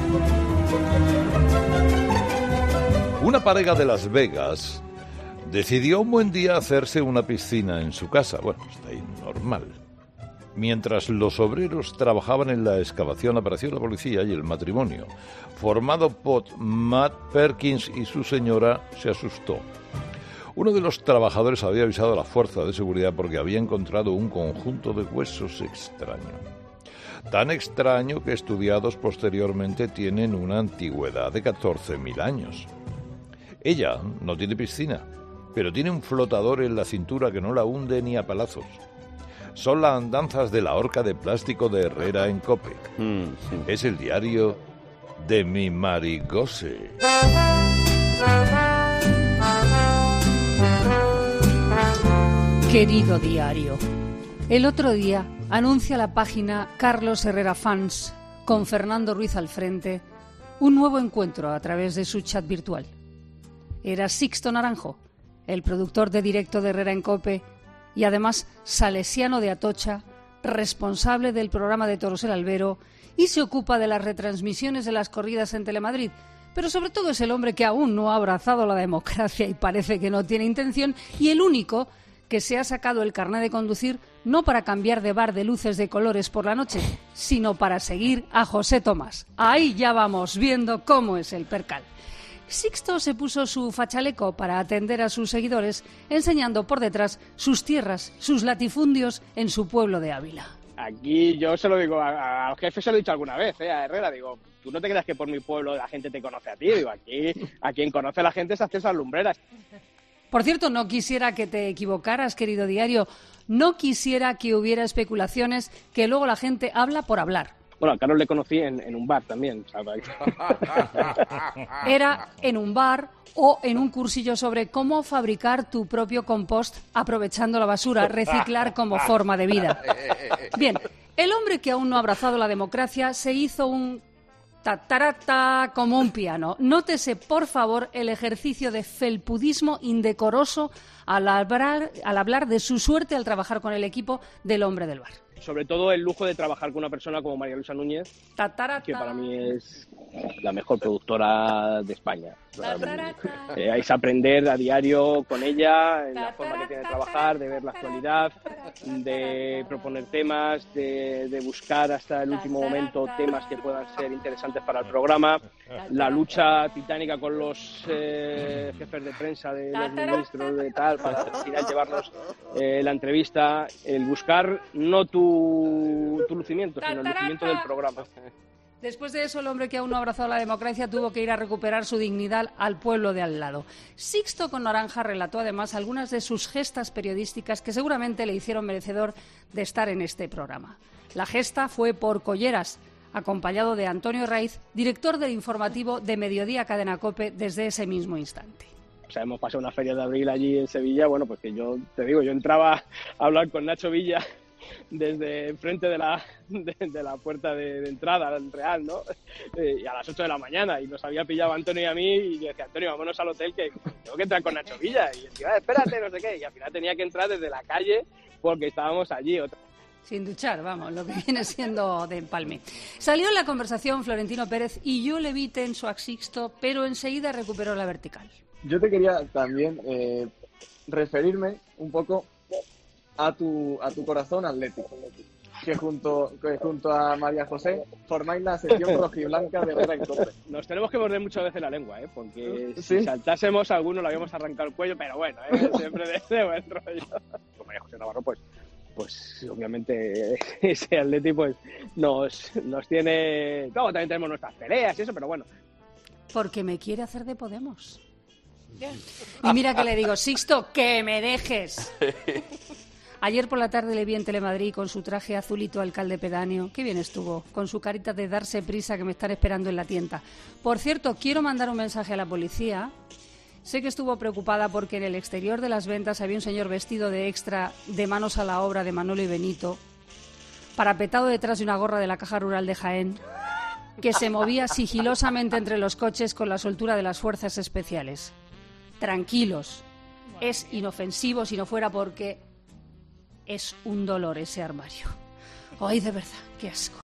Una pareja de Las Vegas decidió un buen día hacerse una piscina en su casa. Bueno, está ahí normal. Mientras los obreros trabajaban en la excavación, apareció la policía y el matrimonio, formado por Matt Perkins y su señora, se asustó. Uno de los trabajadores había avisado a la fuerza de seguridad porque había encontrado un conjunto de huesos extraño. Tan extraño que estudiados posteriormente tienen una antigüedad de 14.000 años. Ella no tiene piscina, pero tiene un flotador en la cintura que no la hunde ni a palazos. Son las andanzas de la horca de plástico de Herrera en COPE. Es el diario de mi Marigose. Querido diario, el otro día anuncia la página Carlos Herrera Fans, con Fernando Ruiz al frente, un nuevo encuentro a través de su chat virtual. Era Sixto Naranjo, el productor de directo de Herrera en COPE y además salesiano de Atocha, responsable del programa de Toros el Albero y se ocupa de las retransmisiones de las corridas en Telemadrid. Pero sobre todo es el hombre que aún no ha abrazado la democracia y parece que no tiene intención, y el único que se ha sacado el carné de conducir no para cambiar de bar de luces de colores por la noche, sino para seguir a José Tomás. Ahí ya vamos viendo cómo es el percal. Sixto se puso su fachaleco para atender a sus seguidores, enseñando por detrás sus tierras, sus latifundios en su pueblo de Ávila. Aquí yo se lo digo, al jefe se lo he dicho alguna vez, a Herrera, digo, tú no te creas que por mi pueblo la gente te conoce a ti, digo, aquí a quien conoce a la gente es a César Lumbreras. Por cierto, no quisiera que te equivocaras, querido diario, no quisiera que hubiera especulaciones que luego la gente habla por hablar. Bueno, a Carlos le conocí en un bar también, ¿sabes? Era en un bar o en un cursillo sobre cómo fabricar tu propio compost aprovechando la basura, reciclar como forma de vida. Bien, el hombre que aún no ha abrazado la democracia se hizo un tatarata como un piano. Nótese, por favor, el ejercicio de felpudismo indecoroso al hablar de su suerte al trabajar con el equipo del hombre del bar. Sobre todo el lujo de trabajar con una persona como María Luisa Núñez, que para mí es la mejor productora de España. Es aprender a diario con ella, en la forma que tiene de trabajar, de ver la actualidad, de proponer temas, de buscar hasta el último momento temas que puedan ser interesantes para el programa, la lucha titánica con los jefes de prensa de los ministros de tal, para al final llevarnos la entrevista, el buscar no tu lucimiento, sino el lucimiento del programa. Después de eso, el hombre que aún no ha abrazado la democracia tuvo que ir a recuperar su dignidad al pueblo de al lado. Sixto con Naranja relató además algunas de sus gestas periodísticas que seguramente le hicieron merecedor de estar en este programa. La gesta fue por Colleras, acompañado de Antonio Raiz, director del informativo de Mediodía Cadena COPE desde ese mismo instante. O sea, hemos pasado una feria de abril allí en Sevilla, bueno, pues que yo te digo, yo entraba a hablar con Nacho Villa desde enfrente de la puerta de entrada al Real, ¿no? Y a las 8 de la mañana, y nos había pillado Antonio y a mí, y yo decía, Antonio, vámonos al hotel, que tengo que entrar con Nacho Villa, y decía, espérate, no sé qué, y al final tenía que entrar desde la calle porque estábamos allí. Sin duchar, vamos, lo que viene siendo de empalme. Salió en la conversación Florentino Pérez y yo le vi tenso a Sixto, pero enseguida recuperó la vertical. Yo te quería también referirme un poco a tu corazón atlético, que junto a María José formáis la sección rojiblanca de Herrera en COPE. Nos tenemos que morder muchas veces la lengua, porque si saltásemos alguno le habíamos arrancado el cuello, pero bueno, siempre de buen rollo. Con María José Navarro, pues obviamente ese Atleti pues nos tiene... Claro, también tenemos nuestras peleas y eso, pero bueno. Porque me quiere hacer de Podemos. Y mira que le digo, Sixto, que me dejes. Ayer por la tarde le vi en Telemadrid con su traje azulito alcalde pedáneo. Qué bien estuvo, con su carita de darse prisa que me están esperando en la tienda. Por cierto, quiero mandar un mensaje a la policía. Sé que estuvo preocupada porque en el exterior de las ventas había un señor vestido de extra de Manos a la Obra de Manolo y Benito, parapetado detrás de una gorra de la Caja Rural de Jaén, que se movía sigilosamente entre los coches con la soltura de las fuerzas especiales. Tranquilos, es inofensivo si no fuera porque es un dolor ese armario. Ay, de verdad, qué asco.